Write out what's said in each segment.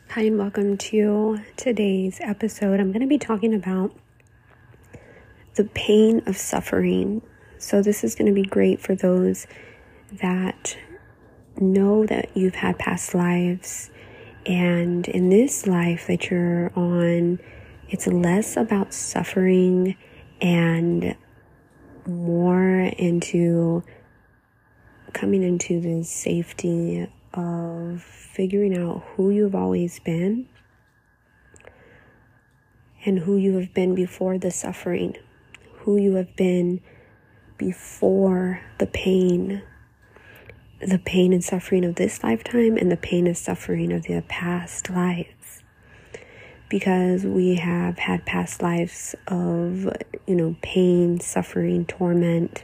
Hi, and welcome to today's episode. I'm going to be talking about the pain of suffering. So this is going to be great for those that know that you've had past lives, and in this life that you're on, it's less about suffering and more into coming into the safety of figuring out who you've always been and who you have been before the suffering, who you have been before the pain and suffering of this lifetime and the pain and suffering of the past lives. Because we have had past lives of, pain, suffering, torment.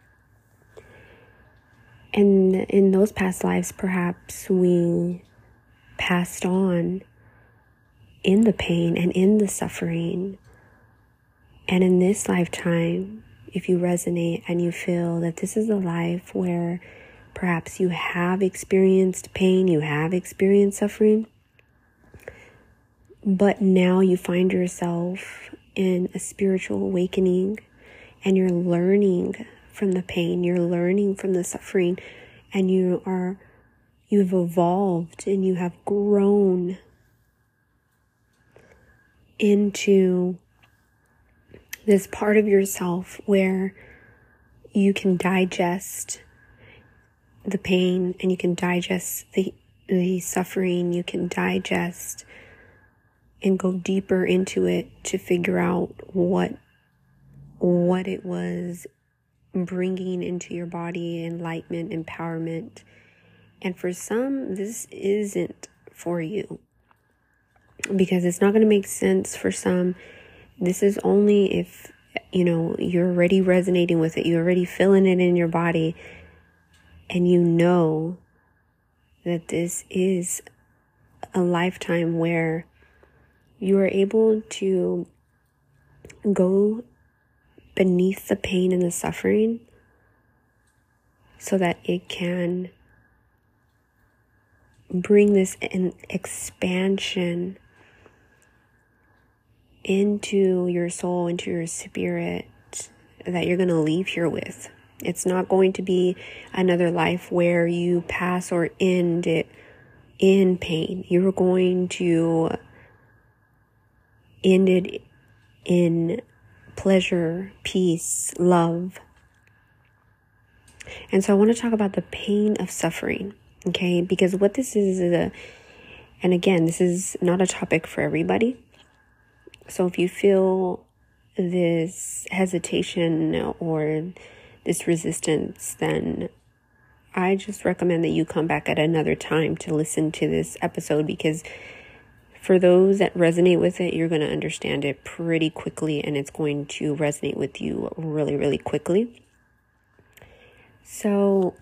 And in those past lives, perhaps we passed on in the pain and in the suffering. And in this lifetime, if you resonate and you feel that this is a life where perhaps you have experienced pain, you have experienced suffering, but now you find yourself in a spiritual awakening and you're learning from the pain, you're learning from the suffering, and you've evolved and you have grown into this part of yourself where you can digest the pain and you can digest the suffering, you can digest and go deeper into it to figure out what it was bringing into your body: enlightenment, empowerment. And for some, this isn't for you because it's not going to make sense for some. This is only if, you're already resonating with it, you're already feeling it in your body, and you know that this is a lifetime where you are able to go beneath the pain and the suffering so that it can bring this an expansion into your soul, into your spirit, that you're going to leave here with. It's not going to be another life where you pass or end it in pain. You're going to end it in pleasure, peace, love. And so I want to talk about the pain of suffering, okay? Because what this is and again, this is not a topic for everybody. So if you feel this hesitation or this resistance, then I just recommend that you come back at another time to listen to this episode, because for those that resonate with it, you're going to understand it pretty quickly and it's going to resonate with you really, really quickly. So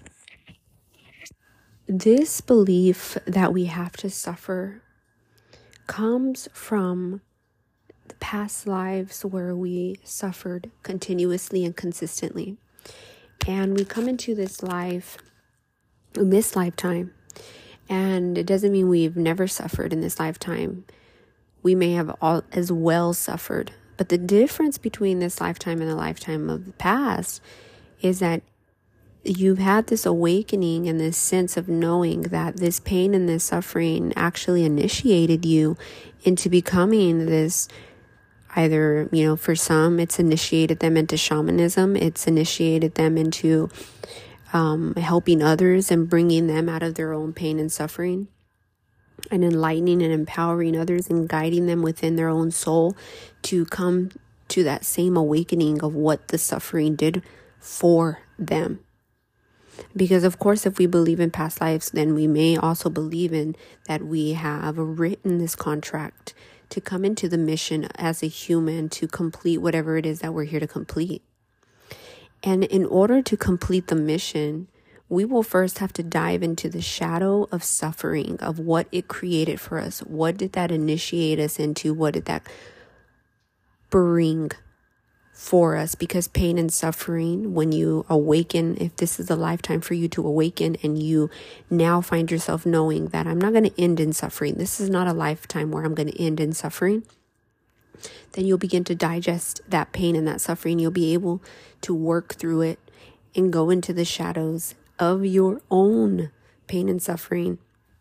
this belief that we have to suffer comes from the past lives where we suffered continuously and consistently. And we come into this lifetime, and it doesn't mean we've never suffered in this lifetime. We may have all as well suffered. But the difference between this lifetime and the lifetime of the past is that you've had this awakening and this sense of knowing that this pain and this suffering actually initiated you into becoming this. Either, for some, it's initiated them into shamanism. It's initiated them into helping others and bringing them out of their own pain and suffering, and enlightening and empowering others and guiding them within their own soul to come to that same awakening of what the suffering did for them. Because, of course, if we believe in past lives, then we may also believe in that we have written this contract to come into the mission as a human to complete whatever it is that we're here to complete. And in order to complete the mission, we will first have to dive into the shadow of suffering, of what it created for us. What did that initiate us into? What did that bring for us, because pain and suffering, when you awaken, if this is a lifetime for you to awaken and you now find yourself knowing that I'm not going to end in suffering, this is not a lifetime where I'm going to end in suffering, then you'll begin to digest that pain and that suffering. You'll be able to work through it and go into the shadows of your own pain and suffering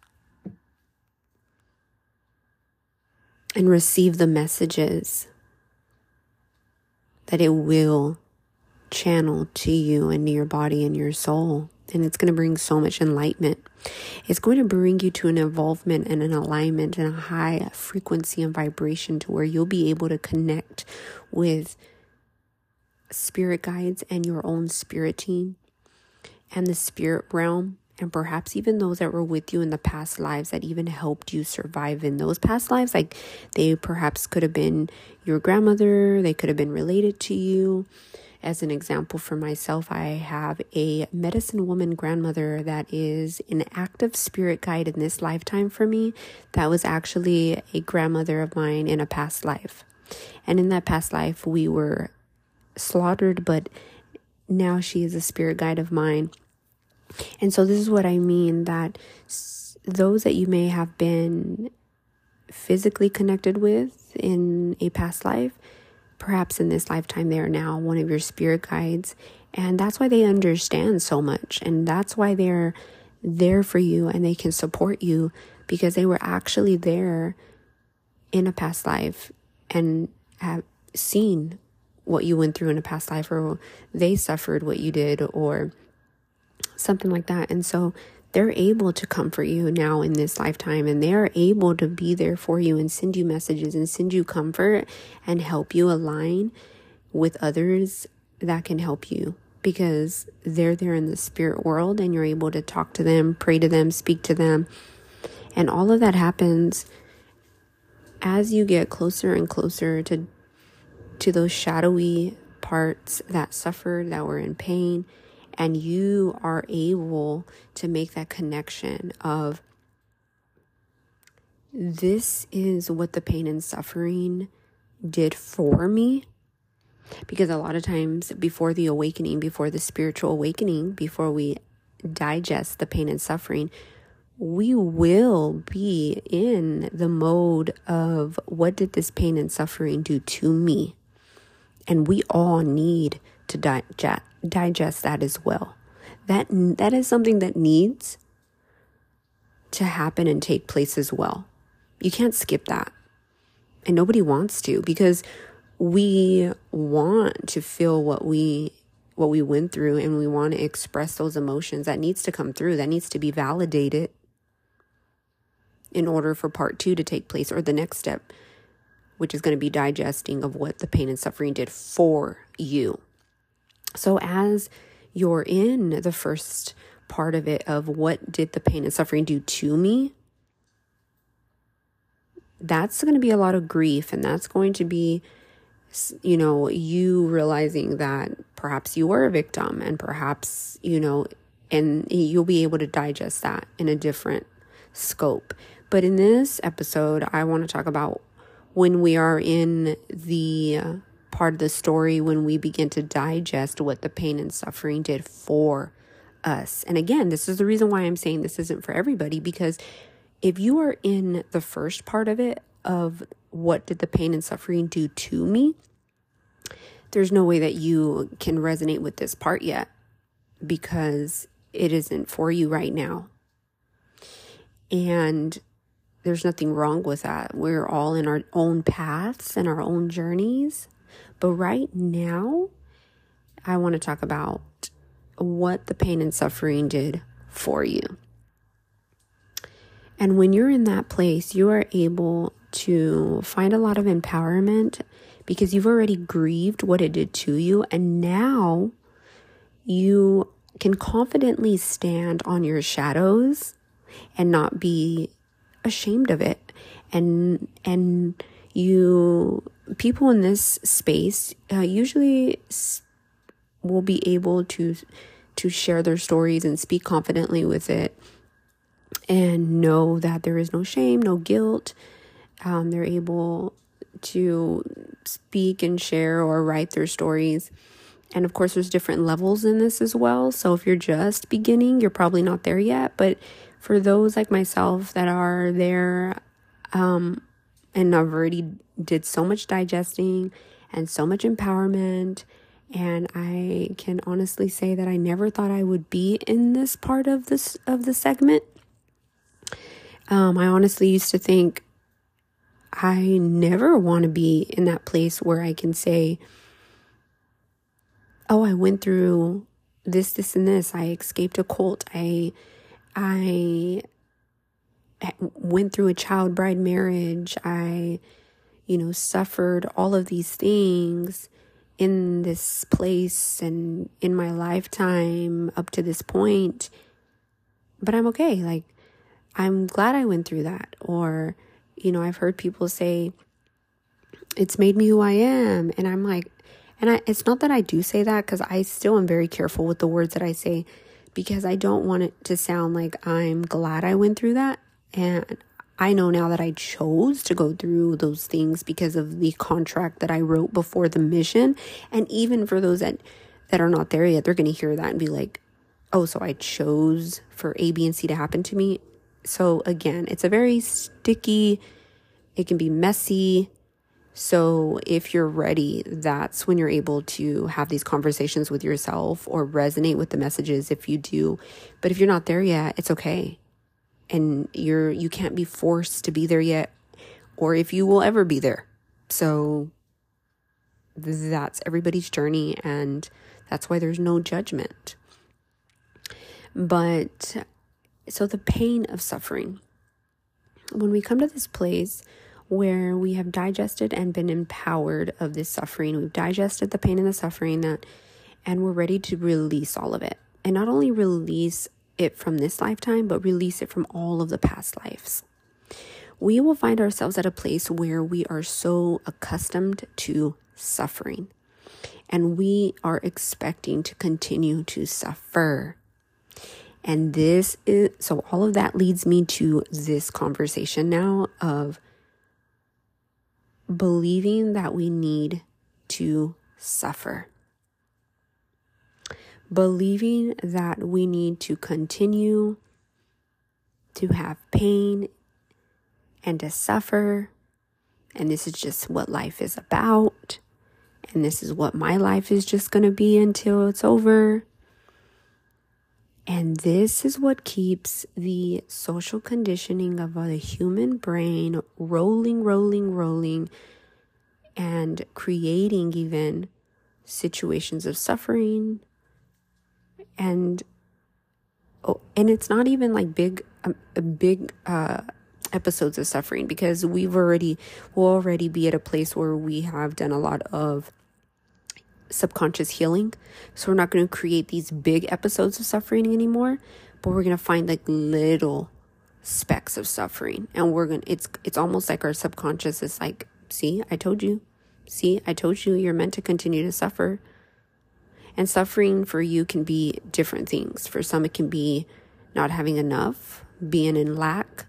and receive the messages that it will channel to you and to your body and your soul. And it's going to bring so much enlightenment. It's going to bring you to an involvement and an alignment and a high frequency and vibration to where you'll be able to connect with spirit guides and your own spirit team and the spirit realm, and perhaps even those that were with you in the past lives that even helped you survive in those past lives. Like they perhaps could have been your grandmother, they could have been related to you. As an example for myself, I have a medicine woman grandmother that is an active spirit guide in this lifetime for me. That was actually a grandmother of mine in a past life. And in that past life, we were slaughtered, but now she is a spirit guide of mine. And so this is what I mean, that those that you may have been physically connected with in a past life, perhaps in this lifetime, they are now one of your spirit guides. And that's why they understand so much. And that's why they're there for you and they can support you, because they were actually there in a past life and have seen what you went through in a past life, or they suffered what you did, or something like that. And so they're able to comfort you now in this lifetime, and they are able to be there for you and send you messages and send you comfort and help you align with others that can help you, because they're there in the spirit world and you're able to talk to them, pray to them, speak to them. And all of that happens as you get closer and closer to those shadowy parts that suffered, that were in pain. And you are able to make that connection of, this is what the pain and suffering did for me. Because a lot of times before the awakening, before the spiritual awakening, before we digest the pain and suffering, we will be in the mode of, what did this pain and suffering do to me? And we all need to digest that as well. That is something that needs to happen and take place as well. You can't skip that. And nobody wants to, because we want to feel what we went through, and we want to express those emotions. That needs to come through. That needs to be validated in order for part 2 to take place, or the next step, which is going to be digesting of what the pain and suffering did for you. So as you're in the first part of it, of what did the pain and suffering do to me, that's going to be a lot of grief. And that's going to be, you realizing that perhaps you were a victim, and perhaps, and you'll be able to digest that in a different scope. But in this episode, I want to talk about when we are in the part of the story, when we begin to digest what the pain and suffering did for us. And again, this is the reason why I'm saying this isn't for everybody, because if you are in the first part of it, of what did the pain and suffering do to me, there's no way that you can resonate with this part yet, because it isn't for you right now. And there's nothing wrong with that. We're all in our own paths and our own journeys. But right now, I want to talk about what the pain and suffering did for you. And when you're in that place, you are able to find a lot of empowerment, because you've already grieved what it did to you. And now you can confidently stand on your shadows and not be ashamed of it. And people in this space usually will be able to share their stories and speak confidently with it, and know that there is no shame, no guilt. They're able to speak and share or write their stories. And of course, there's different levels in this as well. So if you're just beginning, you're probably not there yet. But for those like myself that are there, and I've already did so much digesting and so much empowerment, and I can honestly say that I never thought I would be in this part of the segment. I honestly used to think I never want to be in that place where I can say, oh, I went through this, and this. I escaped a cult. I went through a child bride marriage. I, suffered all of these things in this place and in my lifetime up to this point. But I'm okay. Like, I'm glad I went through that. Or, I've heard people say, it's made me who I am. And I'm like, it's not that I do say that, because I still am very careful with the words that I say, because I don't want it to sound like I'm glad I went through that. And I know now that I chose to go through those things because of the contract that I wrote before the mission. And even for those that are not there yet, they're going to hear that and be like, oh, so I chose for A, B, and C to happen to me. So again, it's a very sticky, it can be messy. So if you're ready, that's when you're able to have these conversations with yourself or resonate with the messages if you do. But if you're not there yet, it's okay. And you can't be forced to be there yet, or if you will ever be there. So that's everybody's journey, and that's why there's no judgment. But so the pain of suffering, when we come to this place where we have digested and been empowered of this suffering, we've digested the pain and the suffering, and we're ready to release all of it. And not only release it from this lifetime, but release it from all of the past lives. We will find ourselves at a place where we are so accustomed to suffering, and we are expecting to continue to suffer. And so all of that leads me to this conversation now of believing that we need to suffer. Believing that we need to continue to have pain and to suffer. And this is just what life is about. And this is what my life is just going to be until it's over. And this is what keeps the social conditioning of the human brain rolling, and creating even situations of suffering. And it's not even like big episodes of suffering, because we'll already be at a place where we have done a lot of subconscious healing. So we're not going to create these big episodes of suffering anymore, but we're going to find like little specks of suffering, and it's almost like our subconscious is like, see, I told you you're meant to continue to suffer. And suffering for you can be different things. For some, it can be not having enough, being in lack.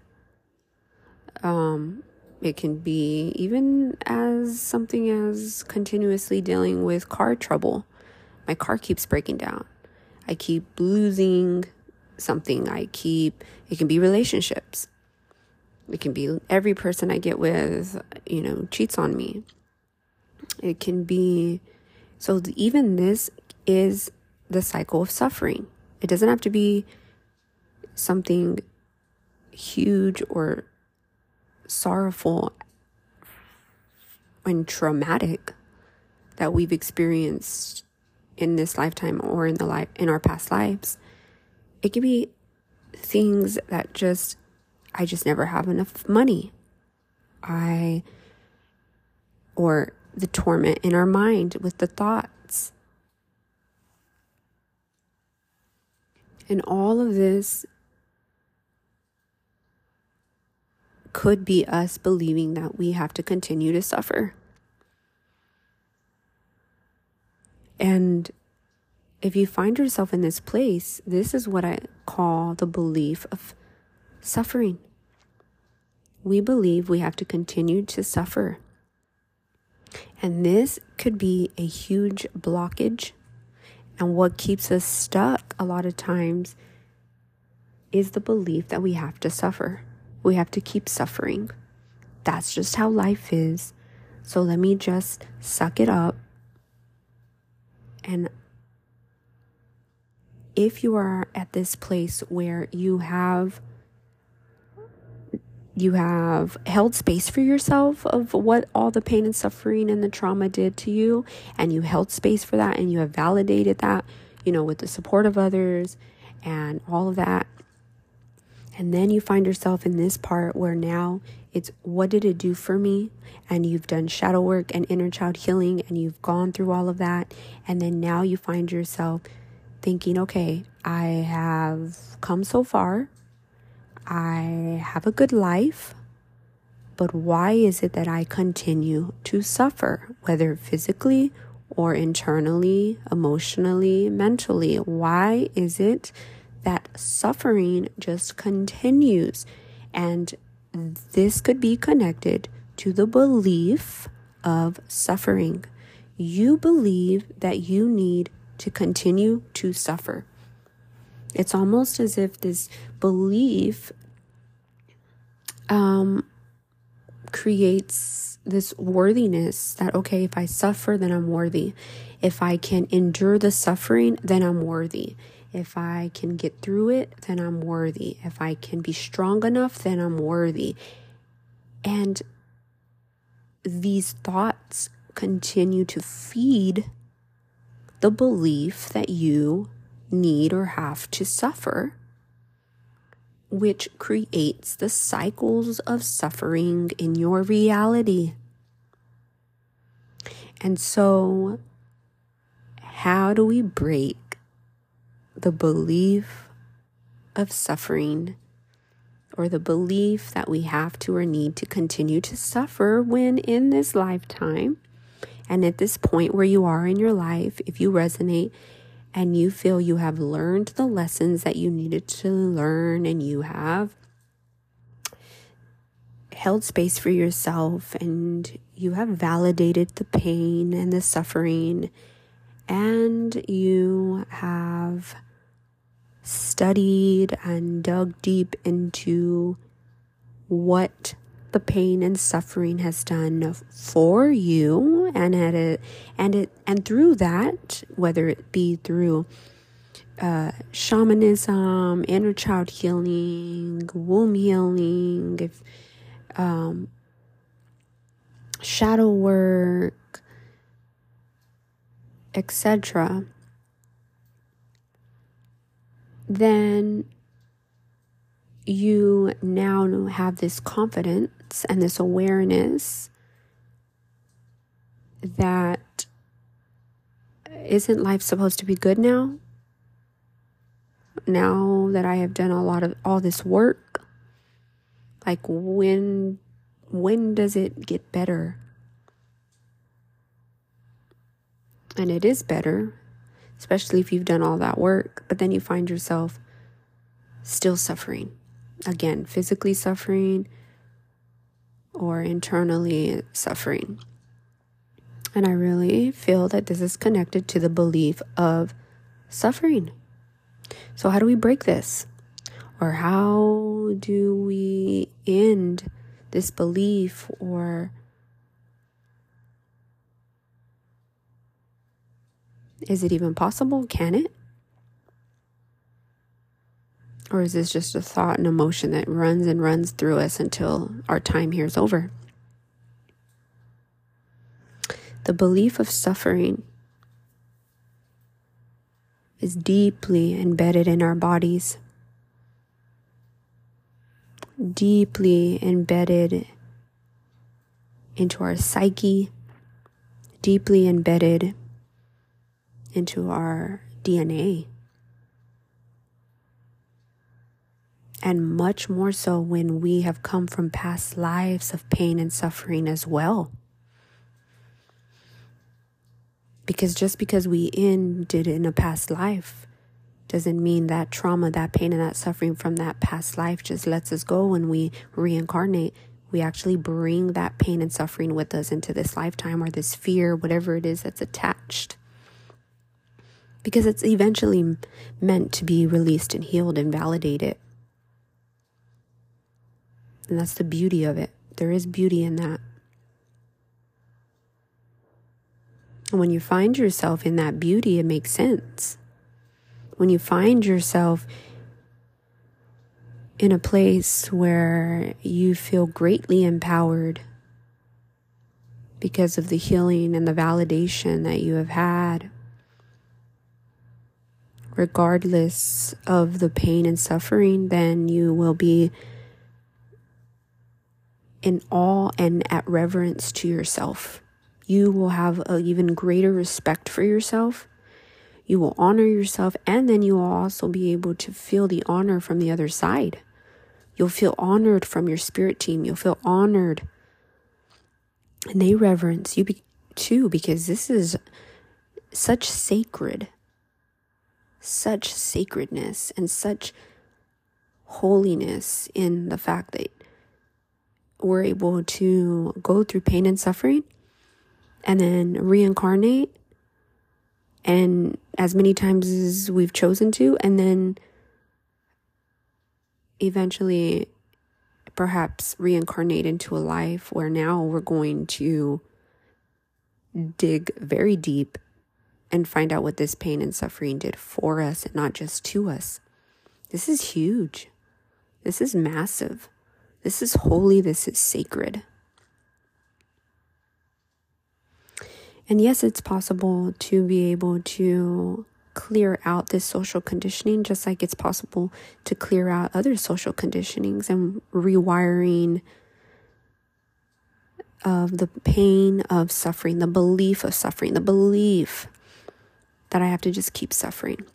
It can be even as something as continuously dealing with car trouble. My car keeps breaking down. I keep losing something. It can be relationships. It can be every person I get with, cheats on me. It can be, so even this is the cycle of suffering. It doesn't have to be something huge or sorrowful and traumatic that we've experienced in this lifetime or in our past lives. It can be things that I just never have enough money. Or the torment in our mind with the thoughts. And all of this could be us believing that we have to continue to suffer. And if you find yourself in this place, this is what I call the belief of suffering. We believe we have to continue to suffer. And this could be a huge blockage. And what keeps us stuck a lot of times is the belief that we have to suffer. We have to keep suffering. That's just how life is. So let me just suck it up. And if you are at this place where you have held space for yourself of what all the pain and suffering and the trauma did to you, and you held space for that, and you have validated that, with the support of others and all of that. And then you find yourself in this part where now it's, what did it do for me? And you've done shadow work and inner child healing, and you've gone through all of that. And then now you find yourself thinking, okay, I have come so far. I have a good life, but why is it that I continue to suffer, whether physically or internally, emotionally, mentally? Why is it that suffering just continues? And this could be connected to the belief of suffering. You believe that you need to continue to suffer. It's almost as if this belief creates this worthiness that, okay, if I suffer, then I'm worthy. If I can endure the suffering, then I'm worthy. If I can get through it, then I'm worthy. If I can be strong enough, then I'm worthy. And these thoughts continue to feed the belief that you need or have to suffer, which creates the cycles of suffering in your reality. And so, how do we break the belief of suffering, or the belief that we have to or need to continue to suffer when in this lifetime, and at this point where you are in your life, if you resonate and you feel you have learned the lessons that you needed to learn, and you have held space for yourself, and you have validated the pain and the suffering, and you have studied and dug deep into what the pain and suffering has done for you, and through that, whether it be through shamanism, inner child healing, womb healing, shadow work, etc., then you now have this confidence and this awareness that isn't life supposed to be good now? Now that I have done all this work, like when does it get better? And it is better, especially if you've done all that work, but then you find yourself still suffering. Again, physically suffering or internally suffering. And I really feel that this is connected to the belief of suffering. So how do we break this? Or how do we end this belief? Or is it even possible? Can it? Or is this just a thought and emotion that runs and runs through us until our time here is over? The belief of suffering is deeply embedded in our bodies, deeply embedded into our psyche, deeply embedded into our DNA. And much more so when we have come from past lives of pain and suffering as well. Because just because we ended in a past life doesn't mean that trauma, that pain, and that suffering from that past life just lets us go when we reincarnate. We actually bring that pain and suffering with us into this lifetime, or this fear, whatever it is that's attached. Because it's eventually meant to be released and healed and validated. And that's the beauty of it. There is beauty in that. And when you find yourself in that beauty, it makes sense. When you find yourself in a place where you feel greatly empowered because of the healing and the validation that you have had, regardless of the pain and suffering, then you will be in awe and at reverence to yourself. You will have an even greater respect for yourself. You will honor yourself, and then you will also be able to feel the honor from the other side. You'll feel honored from your spirit team. You'll feel honored. And they reverence you too, because this is such sacredness and such holiness in the fact that we're able to go through pain and suffering and then reincarnate, and as many times as we've chosen to, and then eventually perhaps reincarnate into a life where now we're going to dig very deep and find out what this pain and suffering did for us and not just to us. This is huge. This is massive. This is holy. This is sacred. And yes, it's possible to be able to clear out this social conditioning, just like it's possible to clear out other social conditionings and rewiring of the pain of suffering, the belief of suffering, the belief that I have to just keep suffering.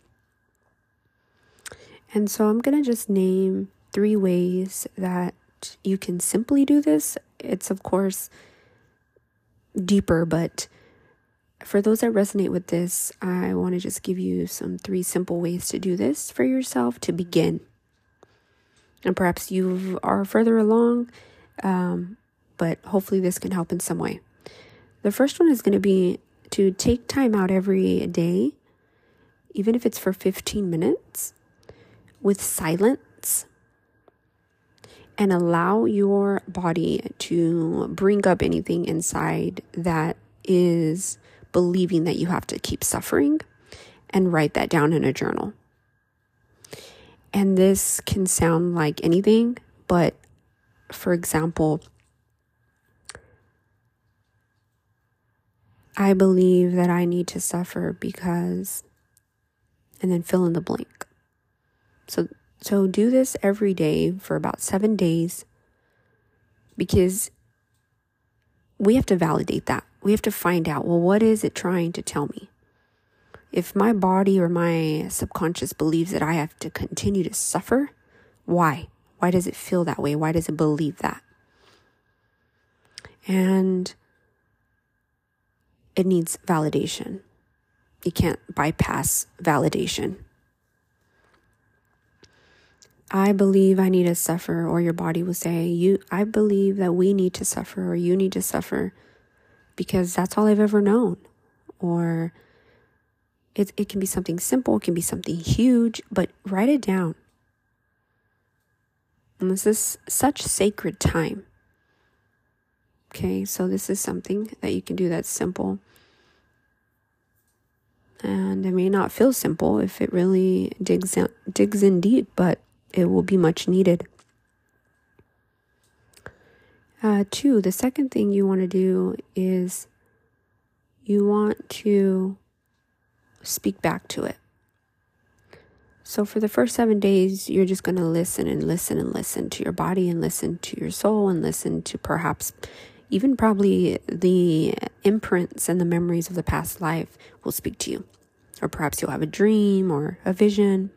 And so I'm going to just name 3 ways that you can simply do this. It's, of course, deeper, but for those that resonate with this, I want to just give you 3 simple ways to do this for yourself to begin. And perhaps you are further along, but hopefully this can help in some way. The first one is going to be to take time out every day, even if it's for 15 minutes, with silence, and allow your body to bring up anything inside that is believing that you have to keep suffering, and write that down in a journal. And this can sound like anything, but for example, I believe that I need to suffer because, and then fill in the blank. So do this every day for about 7 days, because we have to validate that. We have to find out, well, what is it trying to tell me? If my body or my subconscious believes that I have to continue to suffer, why? Why does it feel that way? Why does it believe that? And it needs validation. You can't bypass validation. I believe I need to suffer, or your body will say, I believe that we need to suffer, or you need to suffer, because that's all I've ever known. Or it can be something simple, it can be something huge, but write it down. And this is such sacred time. Okay, so this is something that you can do that's simple. And it may not feel simple if it really digs in deep, but it will be much needed. 2, the second thing you want to do is you want to speak back to it. So for the first 7 days, you're just going to listen and listen and listen to your body, and listen to your soul, and listen to perhaps even probably the imprints and the memories of the past life will speak to you. Or perhaps you'll have a dream or a vision.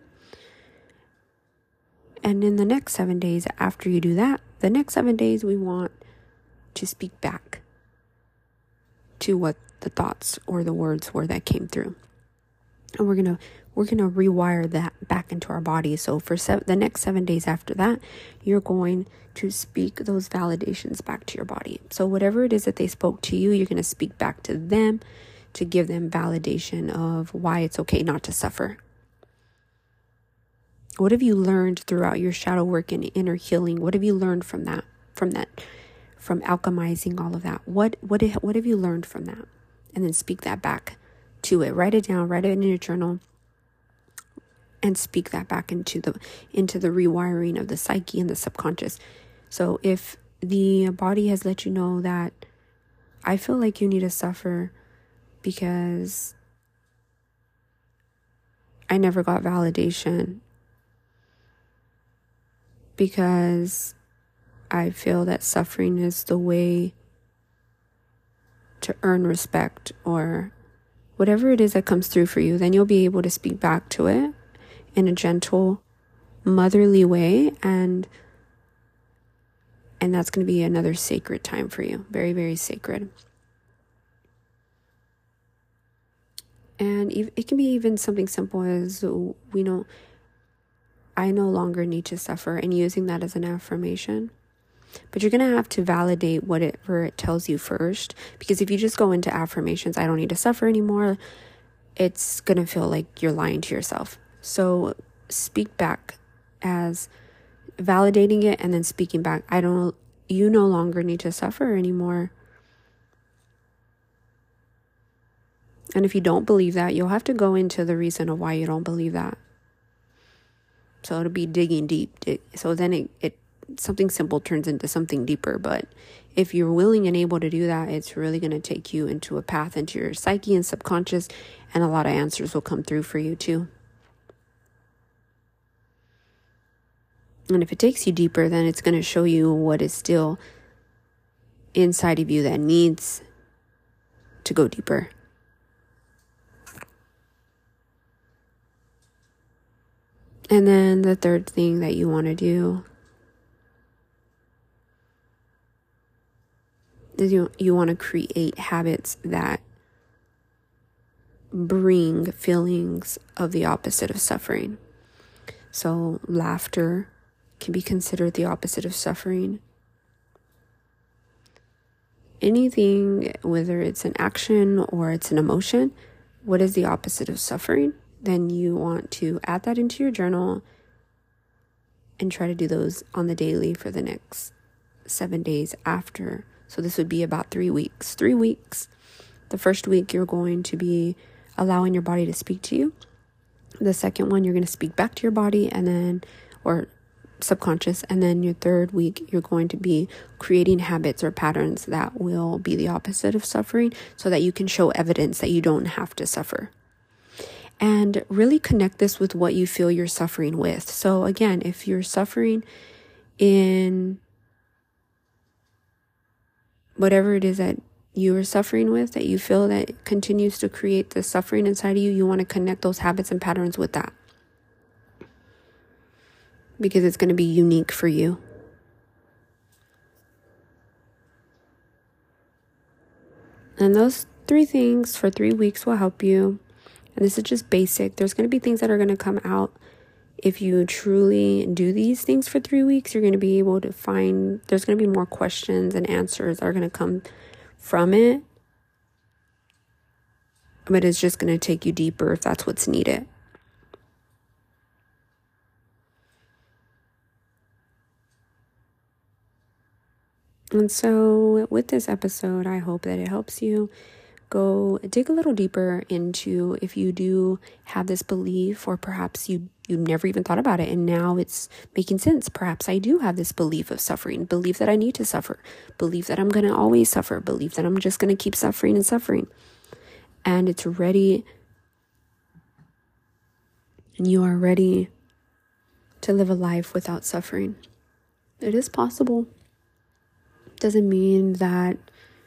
And in the next 7 days after you do that, the next 7 days we want to speak back to what the thoughts or the words were that came through. And we're gonna rewire that back into our body. So for the next 7 days after that, you're going to speak those validations back to your body. So whatever it is that they spoke to you, you're going to speak back to them to give them validation of why it's okay not to suffer. What have you learned throughout your shadow work and inner healing? What have you learned from that, from alchemizing all of that? What have you learned from that? And then speak that back to it. Write it down, write it in your journal, and speak that back into the rewiring of the psyche and the subconscious. So if the body has let you know that I feel like you need to suffer because I never got validation, because I feel that suffering is the way to earn respect, or whatever it is that comes through for you, then you'll be able to speak back to it in a gentle, motherly way, and that's going to be another sacred time for you. Very, very sacred. And it can be even something simple as, I no longer need to suffer, and using that as an affirmation. But you're going to have to validate whatever it tells you first, because if you just go into affirmations, I don't need to suffer anymore, it's going to feel like you're lying to yourself. So speak back as validating it, and then speaking back, you no longer need to suffer anymore. And if you don't believe that, you'll have to go into the reason of why you don't believe that. So it'll be digging deep. So then it something simple turns into something deeper. But if you're willing and able to do that, it's really going to take you into a path into your psyche and subconscious, and a lot of answers will come through for you too. And if it takes you deeper, then it's going to show you what is still inside of you that needs to go deeper. And then the third thing that you want to do is you want to create habits that bring feelings of the opposite of suffering. So laughter can be considered the opposite of suffering. Anything, whether it's an action or it's an emotion, what is the opposite of suffering? Then you want to add that into your journal and try to do those on the daily for the next 7 days after. So this would be about 3 weeks. 3 weeks. The first week, you're going to be allowing your body to speak to you. The second one, you're going to speak back to your body, or subconscious. And then your third week, you're going to be creating habits or patterns that will be the opposite of suffering, so that you can show evidence that you don't have to suffer. And really connect this with what you feel you're suffering with. So again, if you're suffering in whatever it is that you are suffering with, that you feel that continues to create the suffering inside of you, you want to connect those habits and patterns with that, because it's going to be unique for you. And those 3 things for 3 weeks will help you. And this is just basic. There's going to be things that are going to come out. If you truly do these things for 3 weeks, you're going to be able to find, there's going to be more questions and answers that are going to come from it. But it's just going to take you deeper if that's what's needed. And so with this episode, I hope that it helps you go dig a little deeper into if you do have this belief, or perhaps you never even thought about it and now it's making sense. Perhaps I do have this belief of suffering, belief that I need to suffer, belief that I'm going to always suffer, belief that I'm just going to keep suffering and suffering. And it's ready, and you are ready to live a life without suffering. It is possible. Doesn't mean that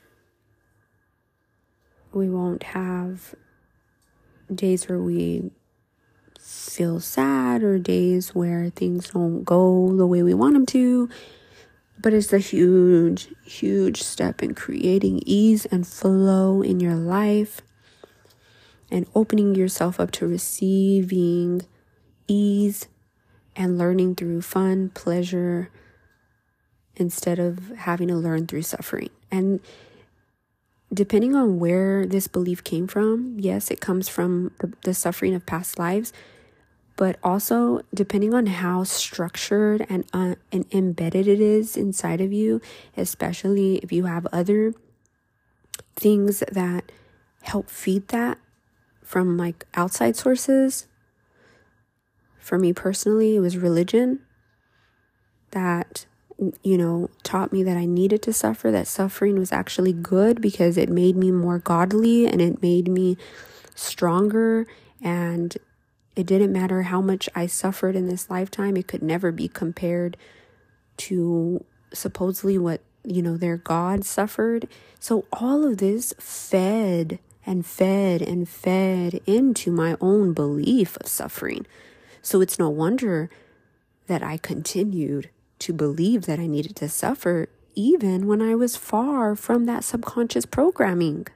we won't have days where we feel sad, or days where things don't go the way we want them to. But it's a huge, huge step in creating ease and flow in your life. and opening yourself up to receiving ease and learning through fun, pleasure, instead of having to learn through suffering. And depending on where this belief came from, yes, it comes from the suffering of past lives, but also depending on how structured and embedded it is inside of you, especially if you have other things that help feed that from like outside sources. For me personally, it was religion that, taught me that I needed to suffer, that suffering was actually good because it made me more godly and it made me stronger, and it didn't matter how much I suffered in this lifetime. It could never be compared to supposedly what, their God suffered. So all of this fed and fed and fed into my own belief of suffering. So it's no wonder that I continued to believe that I needed to suffer even when I was far from that subconscious programming.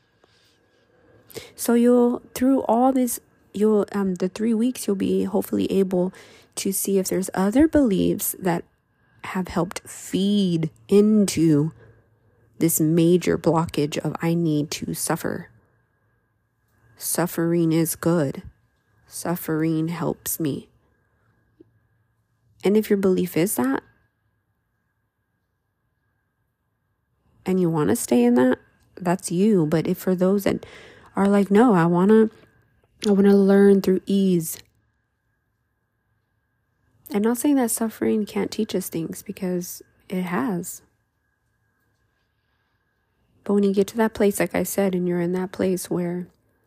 So through all this, the 3 weeks, you'll be hopefully able to see if there's other beliefs that have helped feed into this major blockage of I need to suffer. Suffering is good. Suffering helps me. And if your belief is that, and you want to stay in that, that's you. But if for those that are like, no, I want to learn through ease. I'm not saying that suffering can't teach us things, because it has. But when you get to that place, like I said, and you're in that place where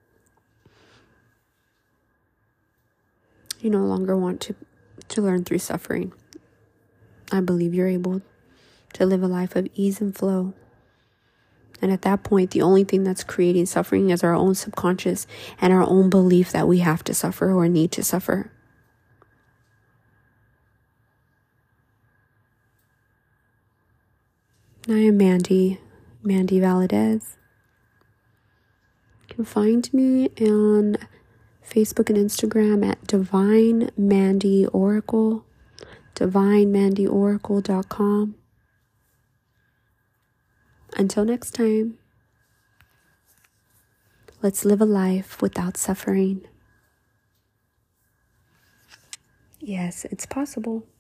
you no longer want to learn through suffering, I believe you're able to live a life of ease and flow. And at that point, the only thing that's creating suffering is our own subconscious and our own belief that we have to suffer or need to suffer. I am Mandy Valadez. You can find me on Facebook and Instagram at Divine Mandy Oracle, divinemandyoracle.com. Until next time, let's live a life without suffering. Yes, it's possible.